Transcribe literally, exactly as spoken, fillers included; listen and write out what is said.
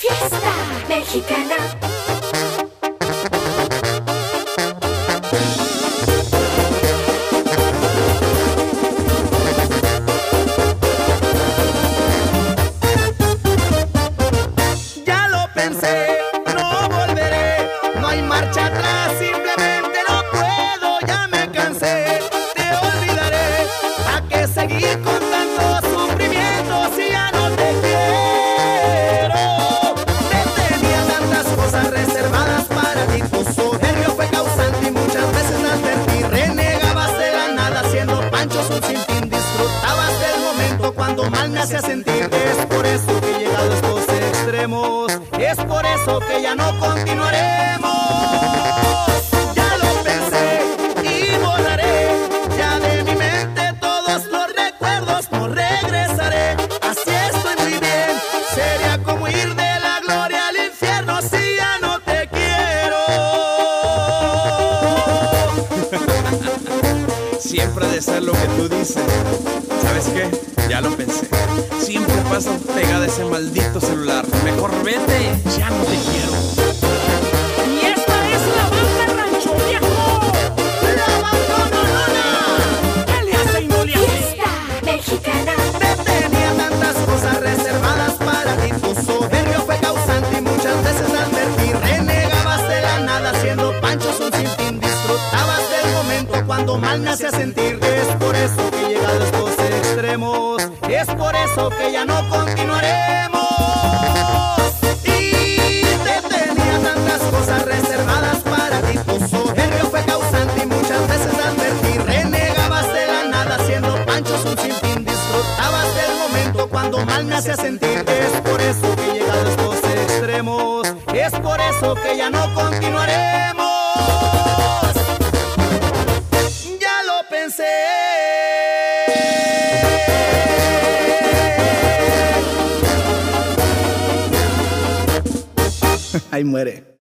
Fiesta mexicana. Ya lo pensé, no volveré, no hay marcha atrás, simplemente no puedo, ya me cansé, te olvidaré, ¿a qué seguir con tanto sufrimiento si ya no te quiero? Te tenía tantas cosas reservadas para ti, tu soberbio fue causante y muchas veces la advertí, renegabas de la nada siendo panchos un sinfín, disfrutabas del momento cuando mal me hacía sentir, es por eso que he llegado a estos extremos, es por eso que ya no continuaremos. Ya lo pensé y borraré ya de mi mente todos los recuerdos, no regresaré, así estoy muy bien, sería como ir de la gloria al infierno si ya no te quiero. Siempre ha de ser lo que tú dices. ¿Sabes qué? Ya lo pensé. Siempre pasas pegada a ese maldito celular. Mejor vete, ya no te quiero. Y esta es la banda Rancho Viejo. ¡La bandononona! ¿Qué le hace y no le hace? Fiesta mexicana. Te tenía tantas cosas reservadas para ti, tu soberbio fue causante y muchas veces la advertí, renegabas de la nada siendo panchos un sinfín, disfrutabas del momento cuando mal me hacía sentir, es por eso que he llegado a estos extremos, es por eso que ya no continuaremos. Y te tenía tantas cosas reservadas para ti, tu soberbio fue causante y muchas veces la advertí, renegabas de la nada siendo panchos un sinfín, disfrutabas del momento cuando mal me hacía sentir, es por eso que he llegado a estos extremos, es por eso que ya no continuaremos. Ya lo pensé. Ahí muere.